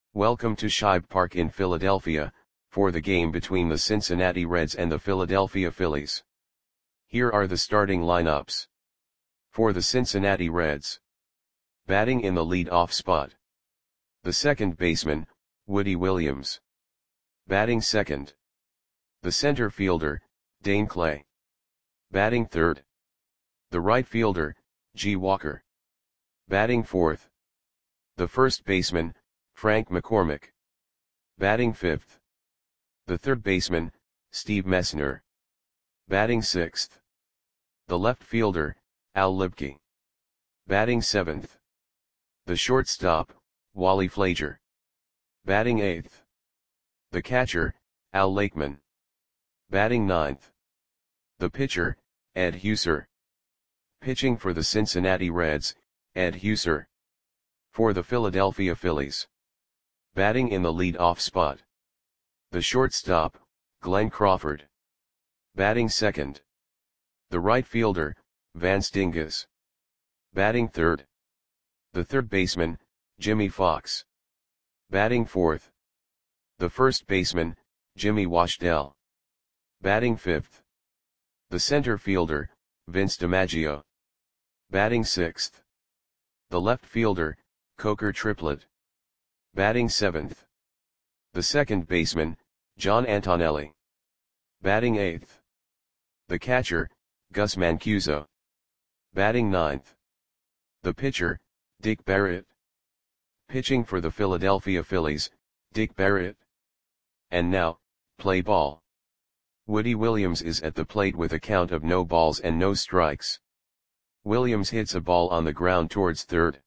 Welcome to Shibe Park in Philadelphia, for the game between the Cincinnati Reds and the Philadelphia Phillies. Here are the starting lineups. For the Cincinnati Reds. Batting in the lead-off spot. The second baseman, Woody Williams. Batting second. The center fielder, Dane Clay. Batting third. The right fielder, G. Walker. Batting fourth. The first baseman, Frank McCormick. Batting fifth. The third baseman, Steve Messner. Batting sixth. The left fielder, Al Libke. Batting seventh. The shortstop, Wally Flager. Batting eighth. The catcher, Al Lakeman. Batting ninth. The pitcher, Ed Huser. Pitching for the Cincinnati Reds, Ed Huser. For the Philadelphia Phillies. Batting in the lead-off spot. The shortstop, Glenn Crawford. Batting second. The right fielder, Vance Dingus. Batting third. The third baseman, Jimmy Fox. Batting fourth. The first baseman, Jimmy Washdell. Batting fifth. The center fielder, Vince DiMaggio. Batting sixth. The left fielder, Coker Triplett. Batting seventh. The second baseman, John Antonelli. Batting eighth. The catcher, Gus Mancuso. Batting ninth. The pitcher, Dick Barrett. Pitching for the Philadelphia Phillies, Dick Barrett. And now, play ball. Woody Williams is at the plate with a count of no balls and no strikes. Williams hits a ball on the ground towards third.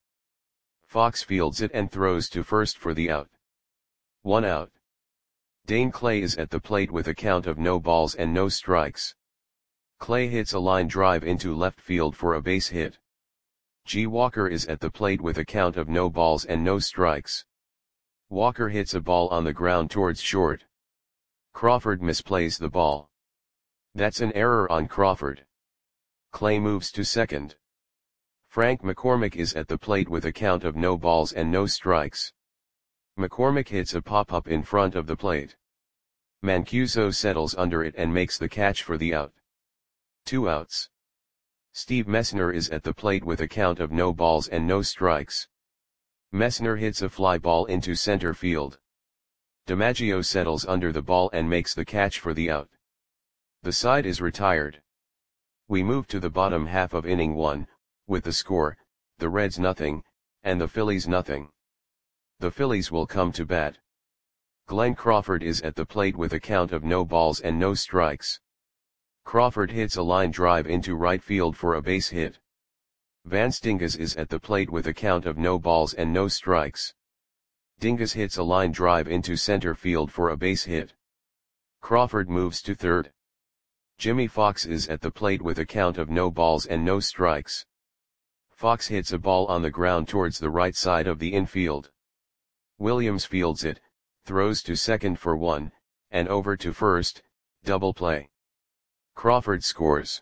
Fox fields it and throws to first for the out. 1 out. Dane Clay is at the plate with a count of no balls and no strikes. Clay hits a line drive into left field for a base hit. G. Walker is at the plate with a count of no balls and no strikes. Walker hits a ball on the ground towards short. Crawford misplays the ball. That's an error on Crawford. Clay moves to second. Frank McCormick is at the plate with a count of no balls and no strikes. McCormick hits a pop-up in front of the plate. Mancuso settles under it and makes the catch for the out. 2 outs. Steve Messner is at the plate with a count of no balls and no strikes. Messner hits a fly ball into center field. DiMaggio settles under the ball and makes the catch for the out. The side is retired. We move to the bottom half of inning 1, with the score, the Reds 0, and the Phillies 0. The Phillies will come to bat. Glenn Crawford is at the plate with a count of no balls and no strikes. Crawford hits a line drive into right field for a base hit. Vance Dingus is at the plate with a count of no balls and no strikes. Dingus hits a line drive into center field for a base hit. Crawford moves to third. Jimmy Fox is at the plate with a count of no balls and no strikes. Fox hits a ball on the ground towards the right side of the infield. Williams fields it, throws to second for 1, and over to first, double play. Crawford scores.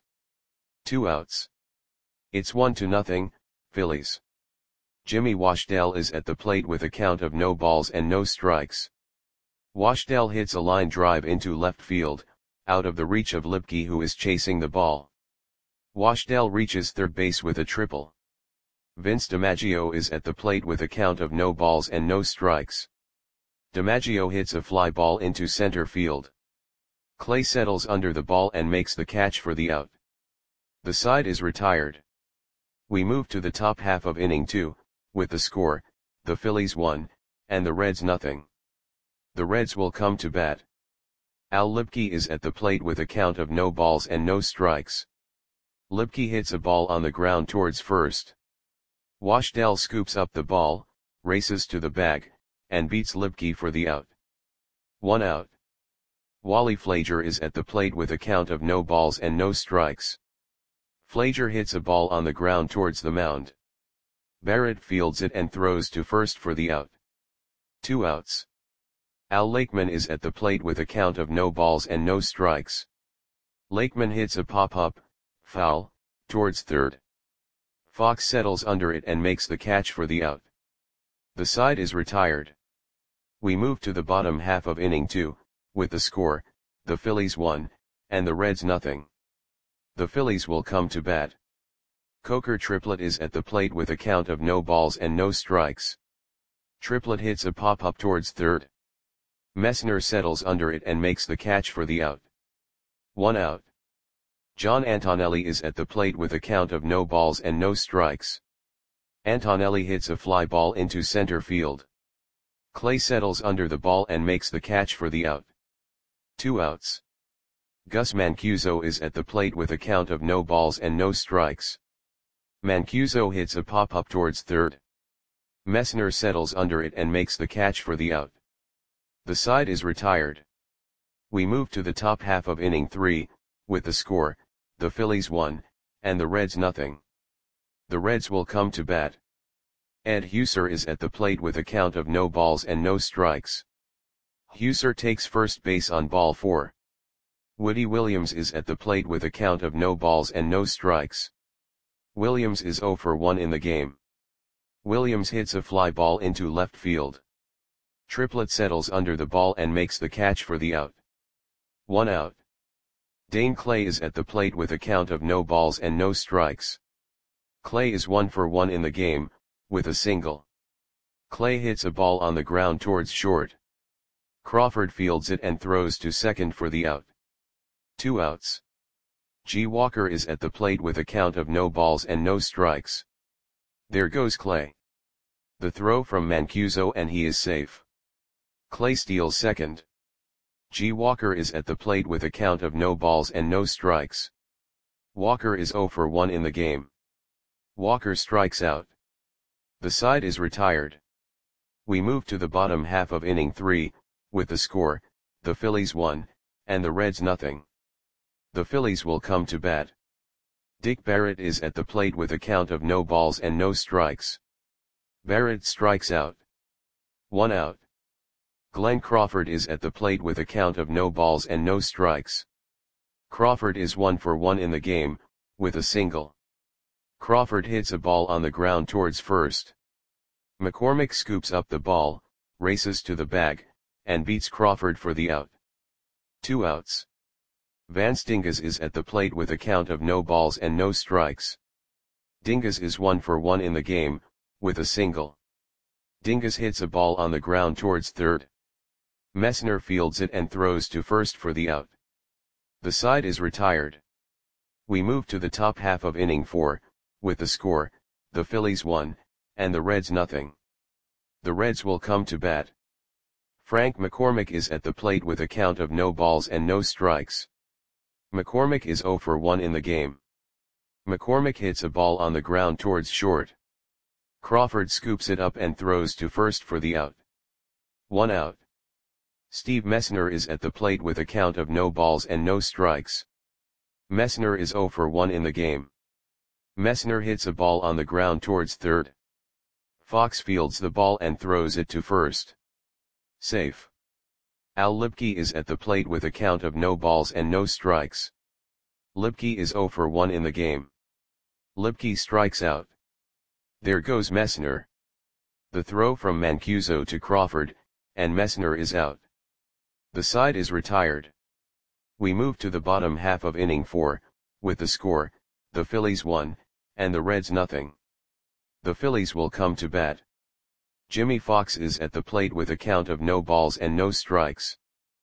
2 outs. It's 1-0, Phillies. Jimmy Washdell is at the plate with a count of no balls and no strikes. Washdell hits a line drive into left field, out of the reach of Libke, who is chasing the ball. Washdell reaches third base with a triple. Vince DiMaggio is at the plate with a count of no balls and no strikes. DiMaggio hits a fly ball into center field. Clay settles under the ball and makes the catch for the out. The side is retired. We move to the top half of inning 2, with the score, the Phillies 1, and the Reds 0. The Reds will come to bat. Al Libke is at the plate with a count of no balls and no strikes. Libke hits a ball on the ground towards first. Washdell scoops up the ball, races to the bag, and beats Libke for the out. 1 out. Wally Flager is at the plate with a count of no balls and no strikes. Flager hits a ball on the ground towards the mound. Barrett fields it and throws to first for the out. 2 outs. Al Lakeman is at the plate with a count of no balls and no strikes. Lakeman hits a pop-up, foul, towards third. Fox settles under it and makes the catch for the out. The side is retired. We move to the bottom half of inning 2, with the score, the Phillies 1, and the Reds nothing. The Phillies will come to bat. Coker Triplett is at the plate with a count of no balls and no strikes. Triplett hits a pop-up towards third. Messner settles under it and makes the catch for the out. 1 out. John Antonelli is at the plate with a count of no balls and no strikes. Antonelli hits a fly ball into center field. Clay settles under the ball and makes the catch for the out. 2 outs. Gus Mancuso is at the plate with a count of no balls and no strikes. Mancuso hits a pop-up towards third. Messner settles under it and makes the catch for the out. The side is retired. We move to the top half of inning 3, with the score, the Phillies 1, and the Reds nothing. The Reds will come to bat. Ed Husser is at the plate with a count of no balls and no strikes. Husser takes first base on ball 4. Woody Williams is at the plate with a count of no balls and no strikes. Williams is 0 for 1 in the game. Williams hits a fly ball into left field. Triplett settles under the ball and makes the catch for the out. 1 out. Dane Clay is at the plate with a count of no balls and no strikes. Clay is 1 for 1 in the game, with a single. Clay hits a ball on the ground towards short. Crawford fields it and throws to second for the out. 2 outs. G. Walker is at the plate with a count of no balls and no strikes. There goes Clay. The throw from Mancuso and he is safe. Clay steals second. G. Walker is at the plate with a count of no balls and no strikes. Walker is 0 for 1 in the game. Walker strikes out. The side is retired. We move to the bottom half of inning 3, with the score, the Phillies 1, and the Reds nothing. The Phillies will come to bat. Dick Barrett is at the plate with a count of no balls and no strikes. Barrett strikes out. 1 out. Glenn Crawford is at the plate with a count of no balls and no strikes. Crawford is 1 for 1 in the game, with a single. Crawford hits a ball on the ground towards first. McCormick scoops up the ball, races to the bag, and beats Crawford for the out. 2 outs. Vance Dingus is at the plate with a count of no balls and no strikes. Dingus is 1 for 1 in the game, with a single. Dingus hits a ball on the ground towards third. Messner fields it and throws to first for the out. The side is retired. We move to the top half of inning 4, with the score, the Phillies 1, and the Reds nothing. The Reds will come to bat. Frank McCormick is at the plate with a count of no balls and no strikes. McCormick is 0 for 1 in the game. McCormick hits a ball on the ground towards short. Crawford scoops it up and throws to first for the out. 1 out. Steve Messner is at the plate with a count of no balls and no strikes. Messner is 0 for 1 in the game. Messner hits a ball on the ground towards third. Fox fields the ball and throws it to first. Safe. Al Lipke is at the plate with a count of no balls and no strikes. Lipke is 0 for 1 in the game. Lipke strikes out. There goes Messner. The throw from Mancuso to Crawford, and Messner is out. The side is retired. We move to the bottom half of inning 4, with the score, the Phillies 1, and the Reds nothing. The Phillies will come to bat. Jimmy Fox is at the plate with a count of no balls and no strikes.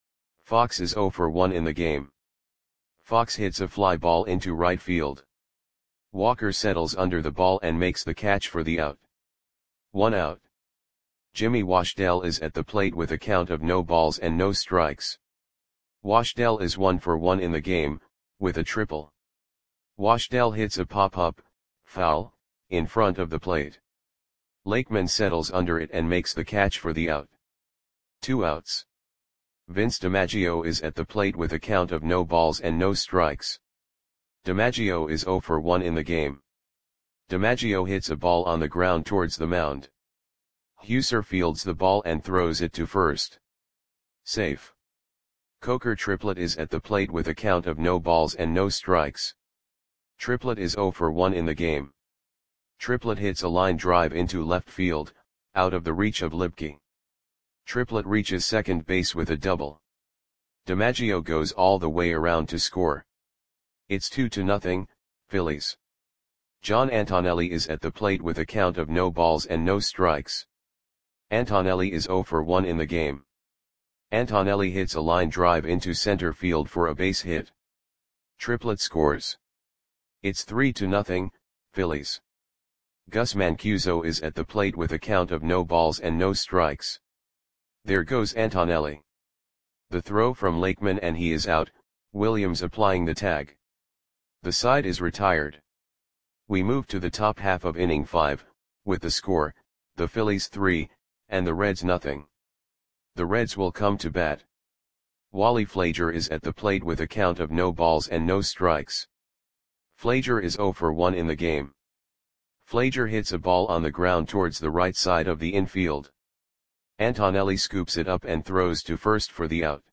Fox is 0 for 1 in the game. Fox hits a fly ball into right field. Walker settles under the ball and makes the catch for the out. 1 out. Jimmy Washdell is at the plate with a count of no balls and no strikes. Washdell is 1 for 1 in the game, with a triple. Washdell hits a pop-up, foul, in front of the plate. Lakeman settles under it and makes the catch for the out. 2 outs. Vince DiMaggio is at the plate with a count of no balls and no strikes. DiMaggio is 0 for 1 in the game. DiMaggio hits a ball on the ground towards the mound. Husser fields the ball and throws it to first. Safe. Coker Triplett is at the plate with a count of no balls and no strikes. Triplett is 0 for 1 in the game. Triplett hits a line drive into left field, out of the reach of Lipke. Triplett reaches second base with a double. DiMaggio goes all the way around to score. It's 2-0, Phillies. John Antonelli is at the plate with a count of no balls and no strikes. Antonelli is 0 for 1 in the game. Antonelli hits a line drive into center field for a base hit. Triplett scores. It's 3-0, Phillies. Gus Mancuso is at the plate with a count of no balls and no strikes. There goes Antonelli. The throw from Lakeman and he is out, Williams applying the tag. The side is retired. We move to the top half of inning 5, with the score, the Phillies 3, and the Reds nothing. The Reds will come to bat. Wally Flager is at the plate with a count of no balls and no strikes. Flager is 0 for 1 in the game. Flager hits a ball on the ground towards the right side of the infield. Antonelli scoops it up and throws to first for the out.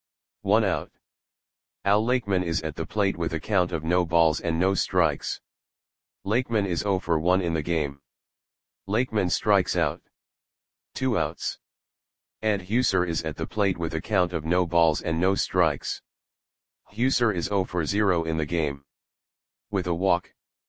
1 out. Al Lakeman is at the plate with a count of no balls and no strikes. Lakeman is 0 for 1 in the game. Lakeman strikes out. 2 outs. Ed Huser is at the plate with a count of no balls and no strikes. Huser is 0 for 0 in the game. With a walk.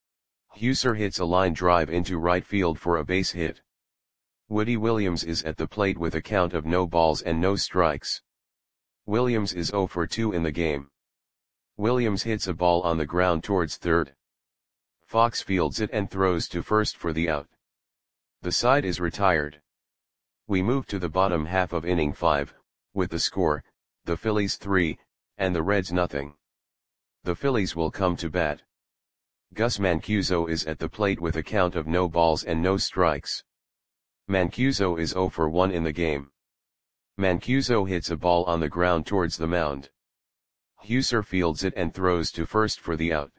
Huser hits a line drive into right field for a base hit. Woody Williams is at the plate with a count of no balls and no strikes. Williams is 0 for 2 in the game. Williams hits a ball on the ground towards third. Fox fields it and throws to first for the out. The side is retired. We move to the bottom half of inning 5, with the score, the Phillies 3, and the Reds nothing. The Phillies will come to bat. Gus Mancuso is at the plate with a count of no balls and no strikes. Mancuso is 0 for 1 in the game. Mancuso hits a ball on the ground towards the mound. Huser fields it and throws to first for the out.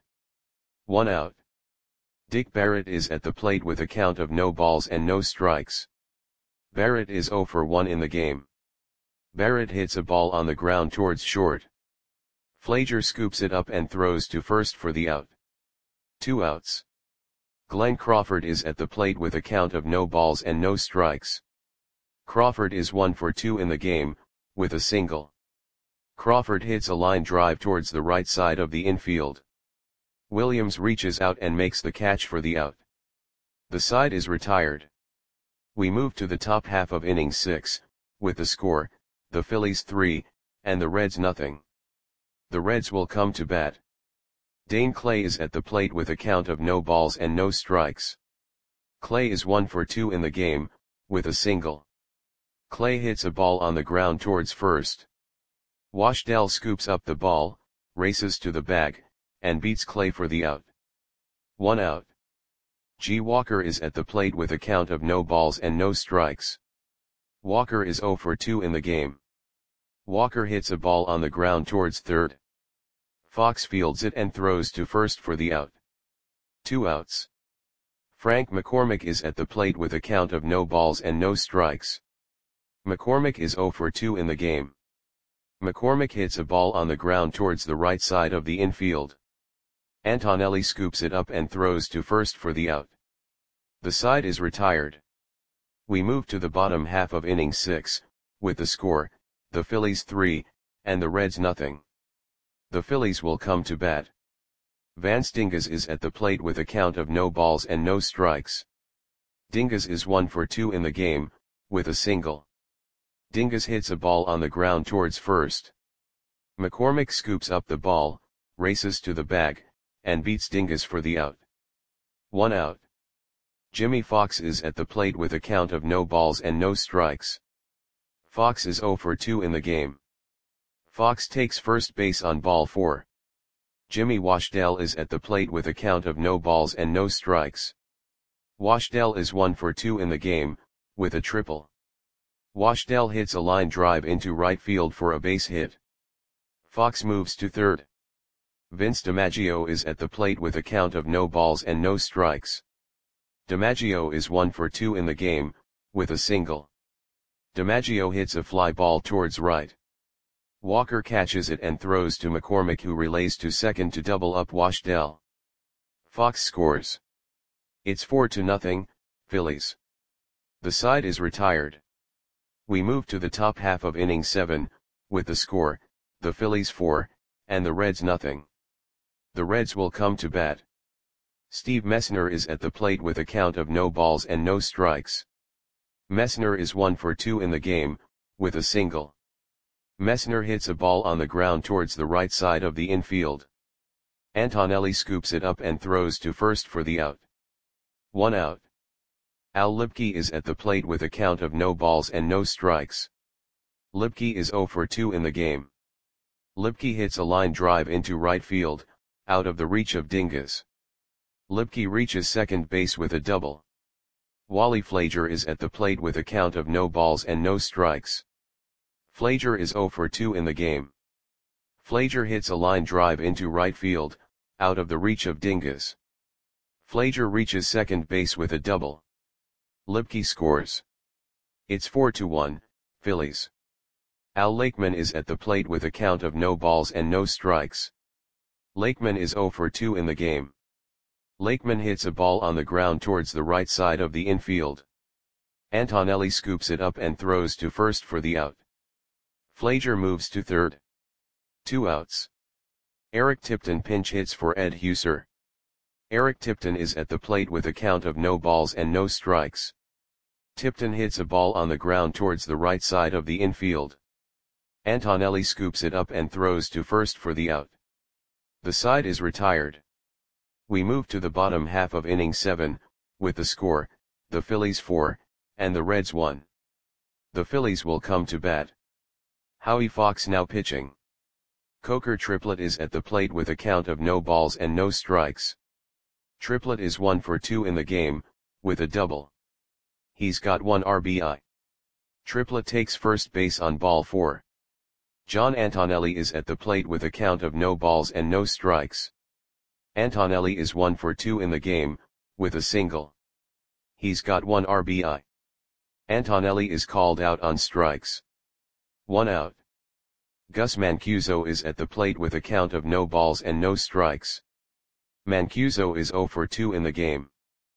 1 out. Dick Barrett is at the plate with a count of no balls and no strikes. Barrett is 0 for 1 in the game. Barrett hits a ball on the ground towards short. Flager scoops it up and throws to first for the out. 2 outs. Glenn Crawford is at the plate with a count of no balls and no strikes. Crawford is 1 for 2 in the game, with a single. Crawford hits a line drive towards the right side of the infield. Williams reaches out and makes the catch for the out. The side is retired. We move to the top half of inning 6, with the score, the Phillies 3, and the Reds nothing. The Reds will come to bat. Dane Clay is at the plate with a count of no balls and no strikes. Clay is 1 for 2 in the game, with a single. Clay hits a ball on the ground towards first. Washdell scoops up the ball, races to the bag, and beats Clay for the out. 1 out. G. Walker is at the plate with a count of no balls and no strikes. Walker is 0 for 2 in the game. Walker hits a ball on the ground towards third. Fox fields it and throws to first for the out. 2 outs. Frank McCormick is at the plate with a count of no balls and no strikes. McCormick is 0 for 2 in the game. McCormick hits a ball on the ground towards the right side of the infield. Antonelli scoops it up and throws to first for the out. The side is retired. We move to the bottom half of inning 6, with the score, the Phillies 3, and the Reds nothing. The Phillies will come to bat. Vance Dingus is at the plate with a count of no balls and no strikes. Dingus is 1 for 2 in the game, with a single. Dingus hits a ball on the ground towards first. McCormick scoops up the ball, races to the bag, and beats Dingus for the out. 1 out. Jimmy Fox is at the plate with a count of no balls and no strikes. Fox is 0 for 2 in the game. Fox takes first base on ball 4. Jimmy Washdell is at the plate with a count of no balls and no strikes. Washdell is 1 for 2 in the game, with a triple. Washdell hits a line drive into right field for a base hit. Fox moves to third. Vince DiMaggio is at the plate with a count of no balls and no strikes. DiMaggio is 1 for 2 in the game, with a single. DiMaggio hits a fly ball towards right. Walker catches it and throws to McCormick, who relays to second to double up Washdell. Fox scores. It's 4-0, Phillies. The side is retired. We move to the top half of inning 7, with the score, the Phillies 4, and the Reds nothing. The Reds will come to bat. Steve Messner is at the plate with a count of no balls and no strikes. Messner is 1 for 2 in the game, with a single. Messner hits a ball on the ground towards the right side of the infield. Antonelli scoops it up and throws to first for the out. 1 out. Al Lipke is at the plate with a count of no balls and no strikes. Lipke is 0 for 2 in the game. Lipke hits a line drive into right field, out of the reach of Dingus. Lipke reaches second base with a double. Wally Flager is at the plate with a count of no balls and no strikes. Flager is 0 for 2 in the game. Flager hits a line drive into right field, out of the reach of Dingus. Flager reaches second base with a double. Lipke scores. It's 4-1, Phillies. Al Lakeman is at the plate with a count of no balls and no strikes. Lakeman is 0 for 2 in the game. Lakeman hits a ball on the ground towards the right side of the infield. Antonelli scoops it up and throws to first for the out. Flager moves to third. 2 outs. Eric Tipton pinch hits for Ed Husser. Eric Tipton is at the plate with a count of no balls and no strikes. Tipton hits a ball on the ground towards the right side of the infield. Antonelli scoops it up and throws to first for the out. The side is retired. We move to the bottom half of inning 7, with the score, the Phillies 4, and the Reds 1. The Phillies will come to bat. Howie Fox now pitching. Coker Triplett is at the plate with a count of no balls and no strikes. Triplett is 1 for 2 in the game, with a double. He's got 1 RBI. Triplett takes first base on ball 4. John Antonelli is at the plate with a count of no balls and no strikes. Antonelli is 1 for 2 in the game, with a single. He's got 1 RBI. Antonelli is called out on strikes. 1 out. Gus Mancuso is at the plate with a count of no balls and no strikes. Mancuso is 0 for 2 in the game.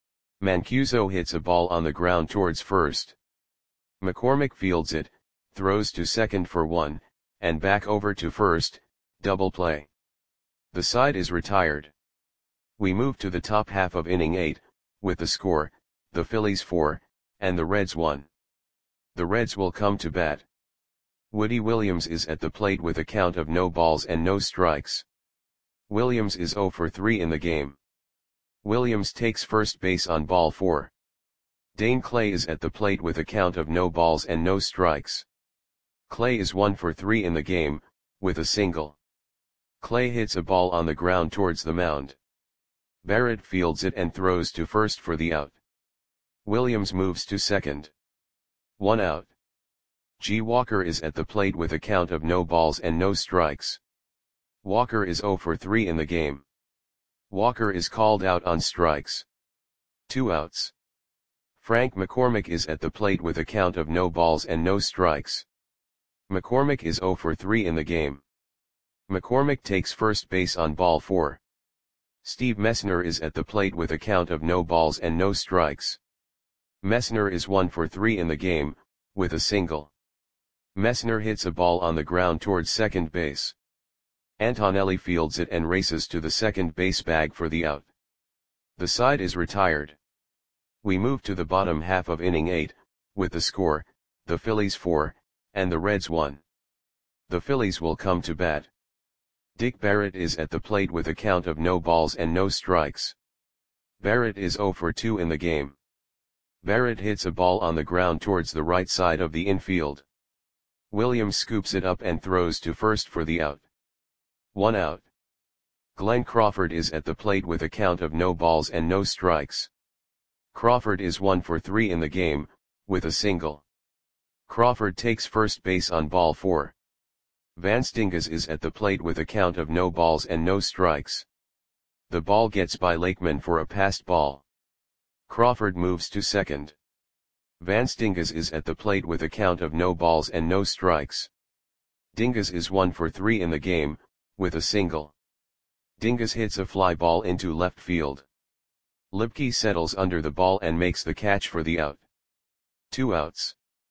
Mancuso hits a ball on the ground towards first. McCormick fields it, throws to second for 1, and back over to first, double play. The side is retired. We move to the top half of inning 8, with the score, the Phillies 4, and the Reds 1. The Reds will come to bat. Woody Williams is at the plate with a count of no balls and no strikes. Williams is 0 for 3 in the game. Williams takes first base on ball 4. Dane Clay is at the plate with a count of no balls and no strikes. Clay is 1 for 3 in the game, with a single. Clay hits a ball on the ground towards the mound. Barrett fields it and throws to first for the out. Williams moves to second. 1 out. G. Walker is at the plate with a count of no balls and no strikes. Walker is 0 for 3 in the game. Walker is called out on strikes. 2 outs. Frank McCormick is at the plate with a count of no balls and no strikes. McCormick is 0 for 3 in the game. McCormick takes first base on ball 4. Steve Messner is at the plate with a count of no balls and no strikes. Messner is 1 for 3 in the game, with a single. Messner hits a ball on the ground towards second base. Antonelli fields it and races to the second base bag for the out. The side is retired. We move to the bottom half of inning 8, with the score, the Phillies 4, and the Reds 1. The Phillies will come to bat. Dick Barrett is at the plate with a count of no balls and no strikes. Barrett is 0 for 2 in the game. Barrett hits a ball on the ground towards the right side of the infield. Williams scoops it up and throws to first for the out. 1 out. Glenn Crawford is at the plate with a count of no balls and no strikes. Crawford is 1 for 3 in the game, with a single. Crawford takes first base on ball 4. Vance Dingus is at the plate with a count of no balls and no strikes. The ball gets by Lakeman for a passed ball. Crawford moves to second. Vance Dingus is at the plate with a count of no balls and no strikes. Dingus is 1 for 3 in the game, with a single. Dingus hits a fly ball into left field. Lipke settles under the ball and makes the catch for the out. 2 outs.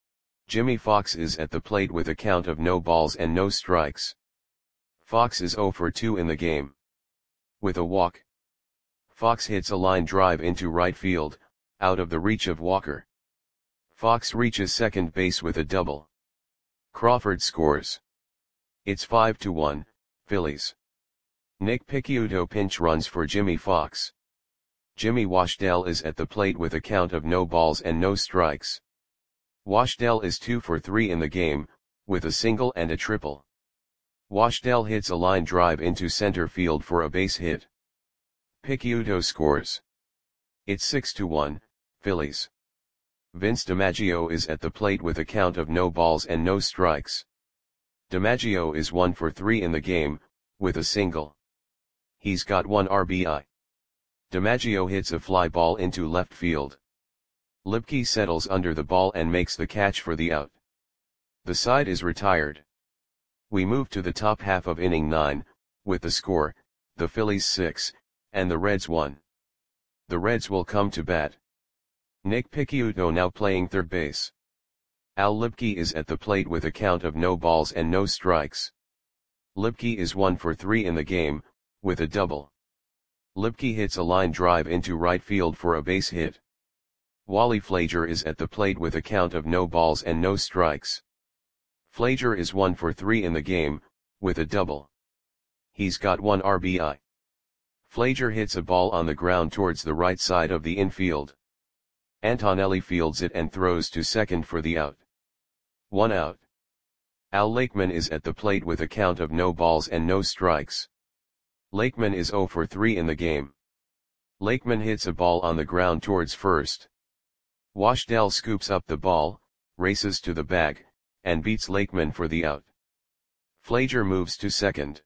Jimmie Foxx is at the plate with a count of no balls and no strikes. Foxx is 0 for 2 in the game. With a walk, Foxx hits a line drive into right field, out of the reach of Walker. Foxx reaches second base with a double. Crawford scores. It's 5-1, Phillies. Nick Picciuto pinch runs for Jimmie Foxx. Jimmy Washdell is at the plate with a count of no balls and no strikes. Washdell is 2 for 3 in the game, with a single and a triple. Washdell hits a line drive into center field for a base hit. Picciuto scores. It's 6-1, Phillies. Vince DiMaggio is at the plate with a count of no balls and no strikes. DiMaggio is 1 for 3 in the game, with a single. He's got 1 RBI. DiMaggio hits a fly ball into left field. Lipke settles under the ball and makes the catch for the out. The side is retired. We move to the top half of inning 9, with the score, the Phillies 6, and the Reds 1. The Reds will come to bat. Nick Picciuto now playing third base. Al Lipke is at the plate with a count of no balls and no strikes. Lipke is 1 for 3 in the game, with a double. Lipke hits a line drive into right field for a base hit. Wally Flager is at the plate with a count of no balls and no strikes. Flager is 1 for 3 in the game, with a double. He's got 1 RBI. Flager hits a ball on the ground towards the right side of the infield. Antonelli fields it and throws to second for the out. 1 out. Al Lakeman is at the plate with a count of no balls and no strikes. Lakeman is 0 for 3 in the game. Lakeman hits a ball on the ground towards first. Washdell scoops up the ball, races to the bag, and beats Lakeman for the out. Flager moves to second.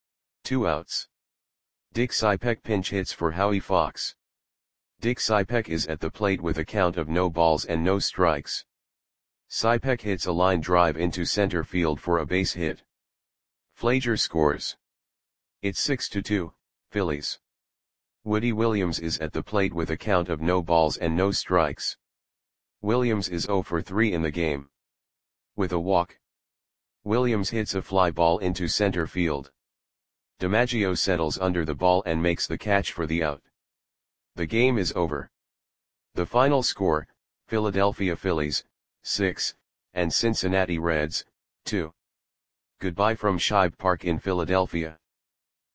2 outs. Dick Cypek pinch hits for Howie Fox. Dick Cypek is at the plate with a count of no balls and no strikes. Cypek hits a line drive into center field for a base hit. Flager scores. It's 6-2, Phillies. Woody Williams is at the plate with a count of no balls and no strikes. Williams is 0 for 3 in the game. With a walk, Williams hits a fly ball into center field. DiMaggio settles under the ball and makes the catch for the out. The game is over. The final score, Philadelphia Phillies, 6, and Cincinnati Reds, 2. Goodbye from Shibe Park in Philadelphia.